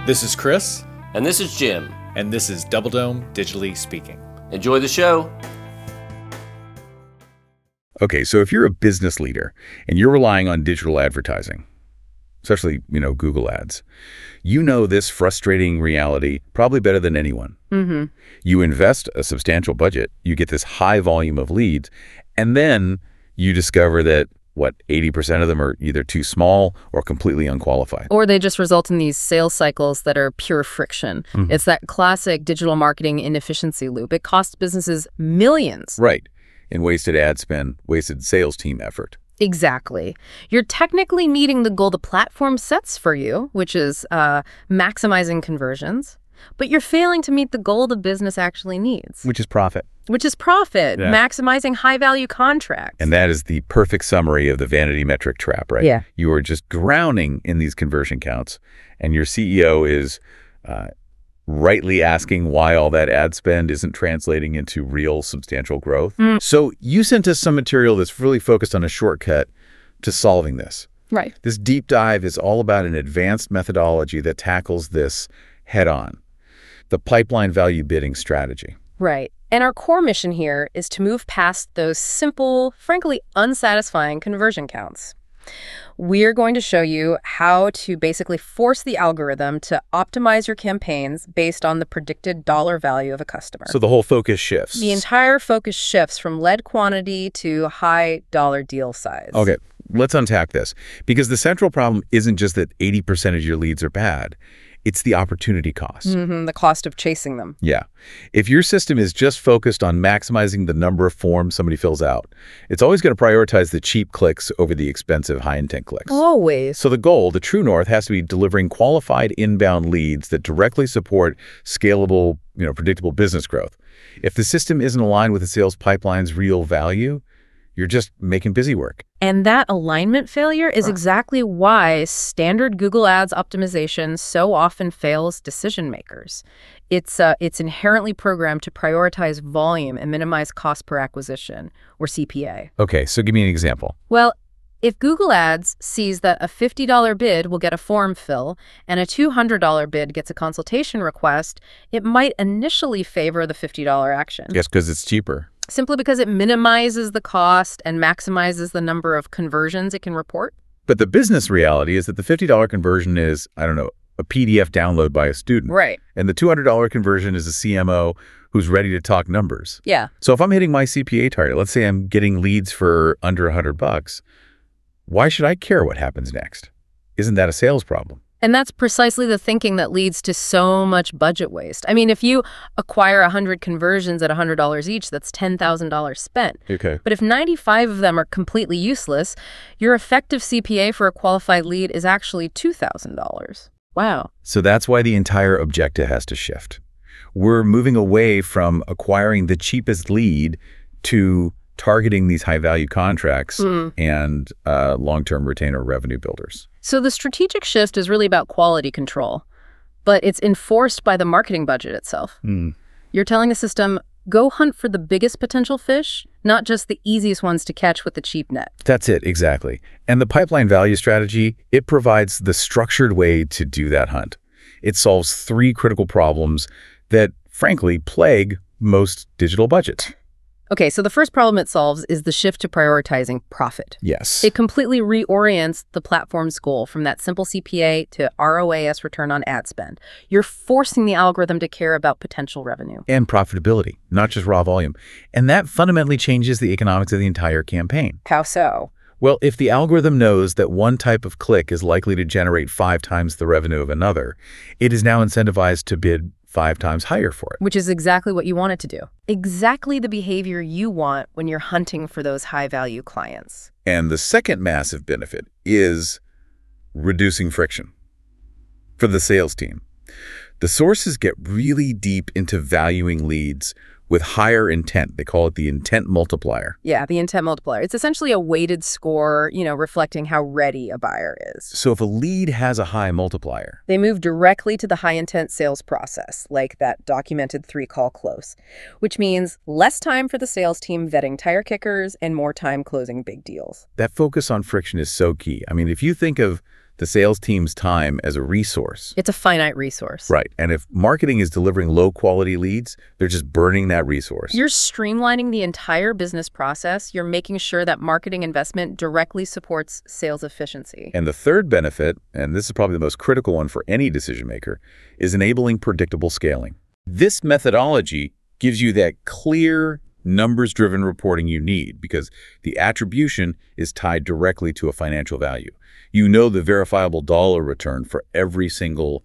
This is Chris. And this is Jim. And this is Double Dome Digitally Speaking. Enjoy the show. Okay, so if you're a business leader and you're relying on digital advertising, especially, Google ads, you know this frustrating reality probably better than anyone. Mm-hmm. You invest a substantial budget, you get this high volume of leads, and then you discover that, 80% of them are either too small or completely unqualified. Or they just result in these sales cycles that are pure friction. Mm-hmm. It's that classic digital marketing inefficiency loop. It costs businesses millions. Right. In wasted ad spend, wasted sales team effort. Exactly. You're technically meeting the goal the platform sets for you, which is maximizing conversions, but you're failing to meet the goal the business actually needs. Which is profit. Yeah. Maximizing high-value contracts. And that is the perfect summary of the vanity metric trap, right? Yeah. You are just drowning in these conversion counts, and your CEO is rightly asking why all that ad spend isn't translating into real substantial growth. So you sent us some material that's really focused on a shortcut to solving this. Right. This deep dive is all about an advanced methodology that tackles this head-on, the pipeline value bidding strategy. Right. And our core mission here is to move past those simple, frankly unsatisfying conversion counts. We're going to show you how to basically force the algorithm to optimize your campaigns based on the predicted dollar value of a customer. So the whole focus shifts. The entire focus shifts from lead quantity to high dollar deal size. Okay, let's unpack this. Because the central problem isn't just that 80% of your leads are bad. It's the opportunity cost. The cost of chasing them. Yeah. If your system is just focused on maximizing the number of forms somebody fills out, it's always going to prioritize the cheap clicks over the expensive high-intent clicks. Always. So the goal, the true north, has to be delivering qualified inbound leads that directly support scalable, predictable business growth. If the system isn't aligned with the sales pipeline's real value, you're just making busy work. And that alignment failure is exactly why standard Google Ads optimization so often fails decision makers. It's inherently programmed to prioritize volume and minimize cost per acquisition, or CPA. Okay, so give me an example. Well, if Google Ads sees that a $50 bid will get a form fill and a $200 bid gets a consultation request, it might initially favor the $50 action. Yes, because it's cheaper. Simply because it minimizes the cost and maximizes the number of conversions it can report. But the business reality is that the $50 conversion is, a PDF download by a student. Right. And the $200 conversion is a CMO who's ready to talk numbers. Yeah. So if I'm hitting my CPA target, let's say I'm getting leads for under $100, why should I care what happens next? Isn't that a sales problem? And that's precisely the thinking that leads to so much budget waste. I mean, if you acquire 100 conversions at $100 each, that's $10,000 spent. Okay. But if 95 of them are completely useless, your effective CPA for a qualified lead is actually $2,000. Wow. So that's why the entire objective has to shift. We're moving away from acquiring the cheapest lead to targeting these high-value contracts and long-term retainer revenue builders. So the strategic shift is really about quality control, but it's enforced by the marketing budget itself. You're telling the system, go hunt for the biggest potential fish, not just the easiest ones to catch with the cheap net. That's it, exactly. And the pipeline value strategy, it provides the structured way to do that hunt. It solves three critical problems that, frankly, plague most digital budgets. Okay, so the first problem it solves is the shift to prioritizing profit. Yes. It completely reorients the platform's goal from that simple CPA to ROAS, return on ad spend. You're forcing the algorithm to care about potential revenue. And profitability, not just raw volume. And that fundamentally changes the economics of the entire campaign. How so? Well, if the algorithm knows that one type of click is likely to generate 5 times the revenue of another, it is now incentivized to bid 5 times higher for it. Which is exactly what you want it to do. Exactly the behavior you want when you're hunting for those high-value clients. And the second massive benefit is reducing friction for the sales team. The sources get really deep into valuing leads with higher intent. They call it the intent multiplier. Yeah, the intent multiplier. It's essentially a weighted score, reflecting how ready a buyer is. So if a lead has a high multiplier, they move directly to the high-intent sales process, like that documented 3-call close, which means less time for the sales team vetting tire kickers and more time closing big deals. That focus on friction is so key. I mean, if you think of the sales team's time as a resource. It's a finite resource. Right. And if marketing is delivering low-quality leads, they're just burning that resource. You're streamlining the entire business process. You're making sure that marketing investment directly supports sales efficiency. And the third benefit, and this is probably the most critical one for any decision maker, is enabling predictable scaling. This methodology gives you that clear, numbers-driven reporting you need because the attribution is tied directly to a financial value. You know the verifiable dollar return for every single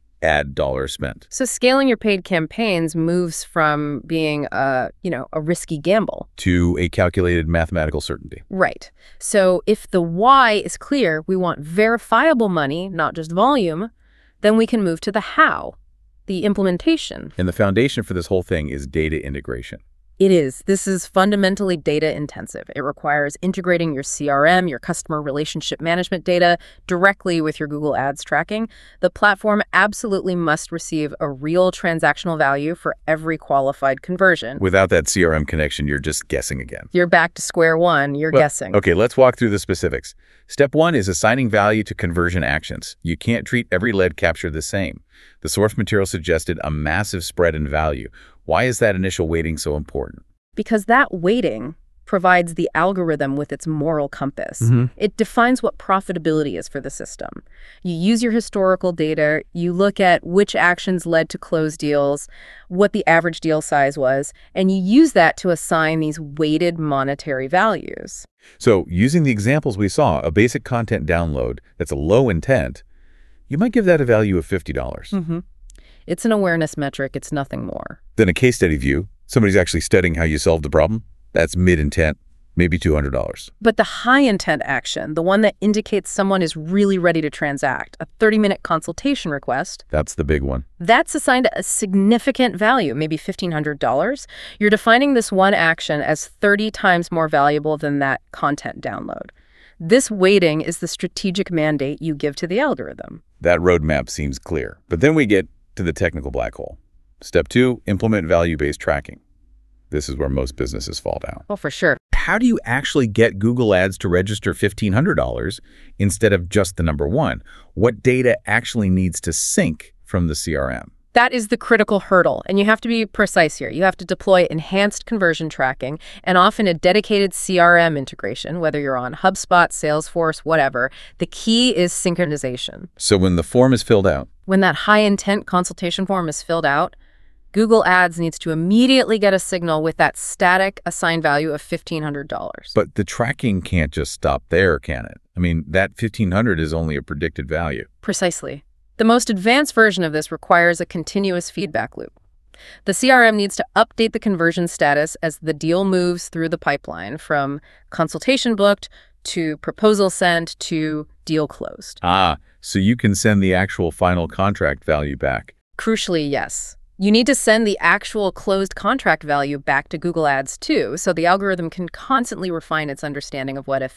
ad dollar spent. So scaling your paid campaigns moves from being a risky gamble To a calculated mathematical certainty. Right. So if the why is clear, we want verifiable money, not just volume, then we can move to the how, the implementation. And the foundation for this whole thing is data integration. It is. This is fundamentally data intensive. It requires integrating your CRM, your customer relationship management data directly with your Google Ads tracking. The platform absolutely must receive a real transactional value for every qualified conversion. Without that CRM connection, you're just guessing again. You're back to square one. You're guessing. Okay, let's walk through the specifics. Step 1 is assigning value to conversion actions. You can't treat every lead capture the same. The source material suggested a massive spread in value. Why is that initial weighting so important? Because that weighting provides the algorithm with its moral compass. It defines what profitability is for the system. You use your historical data, you look at which actions led to closed deals, what the average deal size was, and you use that to assign these weighted monetary values. So, using the examples we saw, a basic content download that's a low intent, you might give that a value of $50. It's an awareness metric, it's nothing more. Then a case study view, somebody's actually studying how you solved the problem, that's mid-intent, maybe $200. But the high intent action, the one that indicates someone is really ready to transact, a 30-minute consultation request, That's the big one. that's assigned a significant value, maybe $1,500. You're defining this one action as 30 times more valuable than that content download. This weighting is the strategic mandate you give to the algorithm. That roadmap seems clear. But then we get to the technical black hole. Step 2, implement value-based tracking. This is where most businesses fall down. Well, for sure. How do you actually get Google Ads to register $1,500 instead of just the number 1? What data actually needs to sync from the CRM? That is the critical hurdle, and you have to be precise here. You have to deploy enhanced conversion tracking and often a dedicated CRM integration, whether you're on HubSpot, Salesforce, whatever. The key is synchronization. So when the form is filled out, When that high-intent consultation form is filled out, Google Ads needs to immediately get a signal with that static assigned value of $1,500. but the tracking can't just stop there, can it? I mean, that $1,500 is only a predicted value. Precisely. The most advanced version of this requires a continuous feedback loop. The CRM needs to update the conversion status as the deal moves through the pipeline from consultation booked to proposal sent to deal closed. So you can send the actual final contract value back. Crucially, yes. You need to send the actual closed contract value back to Google Ads too, so the algorithm can constantly refine its understanding of what a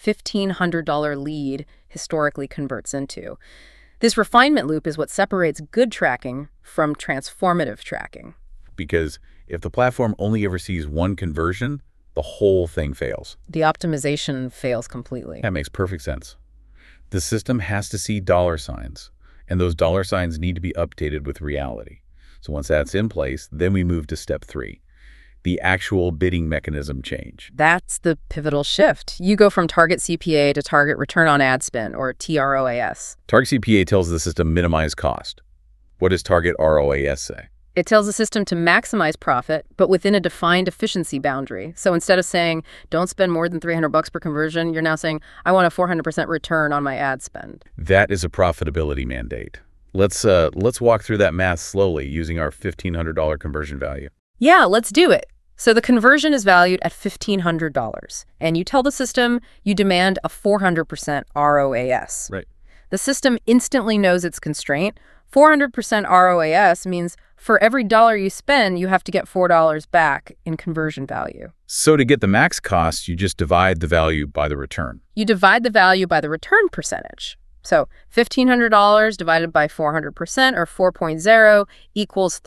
$1,500 lead historically converts into. This refinement loop is what separates good tracking from transformative tracking. Because if the platform only ever sees one conversion, the whole thing fails. The optimization fails completely. That makes perfect sense. The system has to see dollar signs, and those dollar signs need to be updated with reality. So once that's in place, then we move to step 3, the actual bidding mechanism change. That's the pivotal shift. You go from target CPA to target return on ad spend, or TROAS. Target CPA tells the system minimize cost. What does target ROAS say? It tells the system to maximize profit, but within a defined efficiency boundary. So instead of saying, don't spend more than $300 per conversion, you're now saying, I want a 400% return on my ad spend. That is a profitability mandate. Let's walk through that math slowly using our $1,500 conversion value. Yeah, let's do it. So the conversion is valued at $1,500, and you tell the system you demand a 400% ROAS. Right. The system instantly knows its constraint. 400% ROAS means for every dollar you spend, you have to get $4 back in conversion value. So to get the max cost, you just divide the value by the return. You divide the value by the return percentage. So $1,500 divided by 400% or 4.0 equals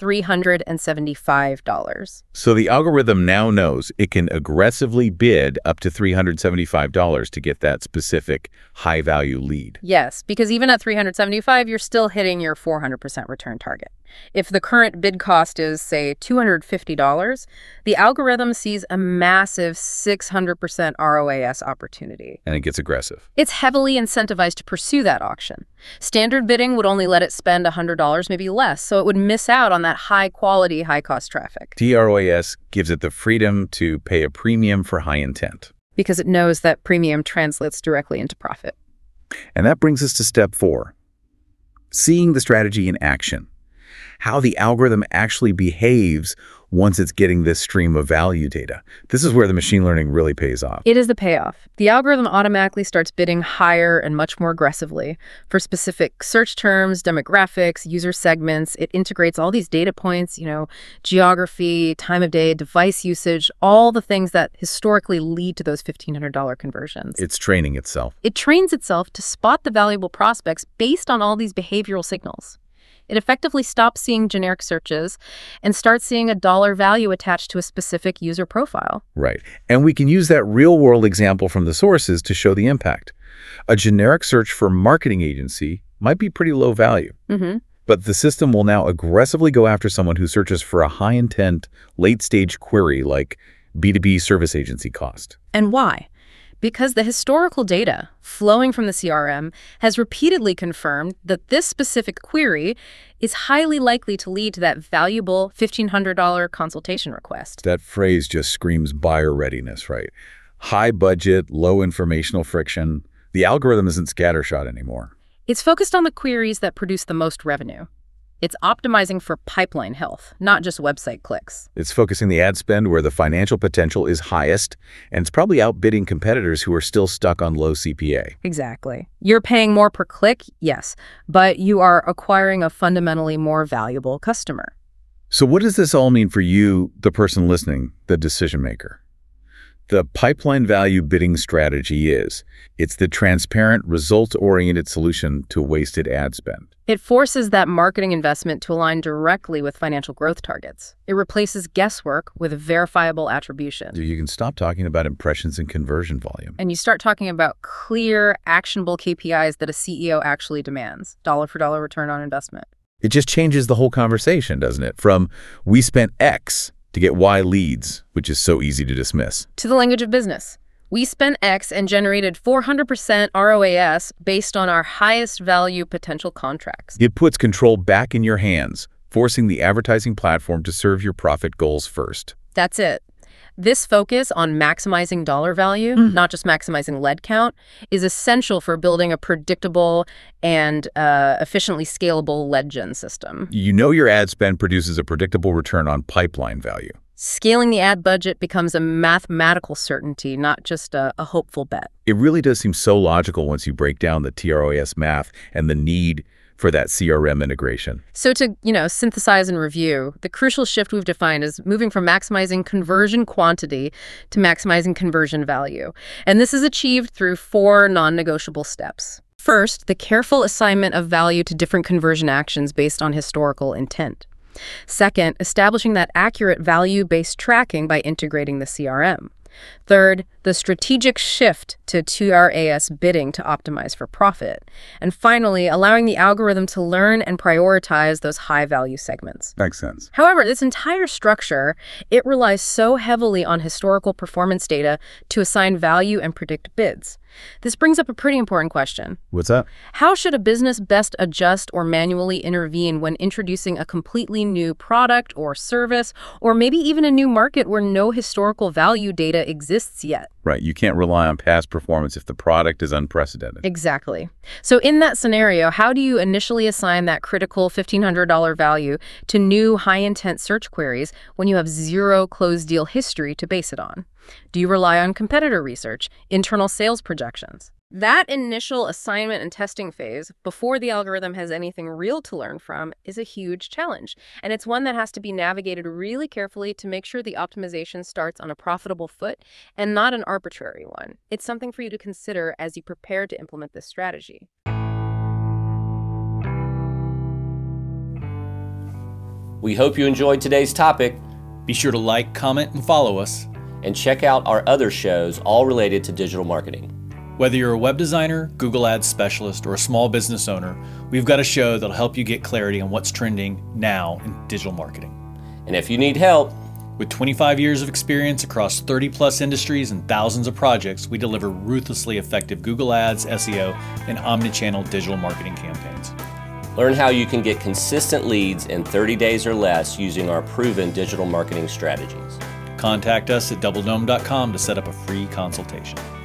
$375. So the algorithm now knows it can aggressively bid up to $375 to get that specific high-value lead. Yes, because even at $375, you're still hitting your 400% return target. If the current bid cost is, say, $250, the algorithm sees a massive 600% ROAS opportunity. And it gets aggressive. It's heavily incentivized to pursue that auction. Standard bidding would only let it spend $100, maybe less, so it would miss out on that high-quality, high-cost traffic. TROAS gives it the freedom to pay a premium for high intent. Because it knows that premium translates directly into profit. And that brings us to step 4, seeing the strategy in action. How the algorithm actually behaves once it's getting this stream of value data. This is where the machine learning really pays off. It is the payoff. The algorithm automatically starts bidding higher and much more aggressively for specific search terms, demographics, user segments. It integrates all these data points, geography, time of day, device usage, all the things that historically lead to those $1,500 conversions. It's training itself. It trains itself to spot the valuable prospects based on all these behavioral signals. It effectively stops seeing generic searches and starts seeing a dollar value attached to a specific user profile. Right. And we can use that real-world example from the sources to show the impact. A generic search for marketing agency might be pretty low value. But the system will now aggressively go after someone who searches for a high-intent, late-stage query like B2B service agency cost. And why? Because the historical data flowing from the CRM has repeatedly confirmed that this specific query is highly likely to lead to that valuable $1,500 consultation request. That phrase just screams buyer readiness, right? High budget, low informational friction. The algorithm isn't scattershot anymore. It's focused on the queries that produce the most revenue. It's optimizing for pipeline health, not just website clicks. It's focusing the ad spend where the financial potential is highest, and it's probably outbidding competitors who are still stuck on low CPA. Exactly. You're paying more per click, yes, but you are acquiring a fundamentally more valuable customer. So what does this all mean for you, the person listening, the decision maker? The pipeline value bidding strategy it's the transparent, results-oriented solution to wasted ad spend. It forces that marketing investment to align directly with financial growth targets. It replaces guesswork with verifiable attribution. You can stop talking about impressions and conversion volume. And you start talking about clear, actionable KPIs that a CEO actually demands. Dollar-for-dollar return on investment. It just changes the whole conversation, doesn't it? From we spent X to get Y leads, which is so easy to dismiss. To the language of business. We spent X and generated 400% ROAS based on our highest value potential contracts. It puts control back in your hands, forcing the advertising platform to serve your profit goals first. That's it. This focus on maximizing dollar value, not just maximizing lead count, is essential for building a predictable and efficiently scalable lead gen system. You know your ad spend produces a predictable return on pipeline value. Scaling the ad budget becomes a mathematical certainty, not just a hopeful bet. It really does seem so logical once you break down the TROAS math and the need for that CRM integration. So to, synthesize and review, the crucial shift we've defined is moving from maximizing conversion quantity to maximizing conversion value. And this is achieved through 4 non-negotiable steps. First, the careful assignment of value to different conversion actions based on historical intent. Second, establishing that accurate value-based tracking by integrating the CRM. Third, the strategic shift to TRAS bidding to optimize for profit. And finally, allowing the algorithm to learn and prioritize those high-value segments. Makes sense. However, this entire structure, it relies so heavily on historical performance data to assign value and predict bids. This brings up a pretty important question. What's that? How should a business best adjust or manually intervene when introducing a completely new product or service, or maybe even a new market where no historical value data exists yet? Right. You can't rely on past performance if the product is unprecedented. Exactly. So in that scenario, how do you initially assign that critical $1,500 value to new high-intent search queries when you have zero closed deal history to base it on? Do you rely on competitor research, internal sales projections? That initial assignment and testing phase, before the algorithm has anything real to learn from, is a huge challenge. And it's one that has to be navigated really carefully to make sure the optimization starts on a profitable foot and not an arbitrary one. It's something for you to consider as you prepare to implement this strategy. We hope you enjoyed today's topic, Be sure to like, comment, and follow us. and check out our other shows all related to digital marketing. Whether you're a web designer, Google Ads specialist, or a small business owner, we've got a show that'll help you get clarity on what's trending now in digital marketing. And if you need help, With 25 years of experience across 30-plus industries and thousands of projects, we deliver ruthlessly effective Google Ads, SEO, and omnichannel digital marketing campaigns. learn how you can get consistent leads in 30 days or less using our proven digital marketing strategies. Contact us at doubledome.com to set up a free consultation.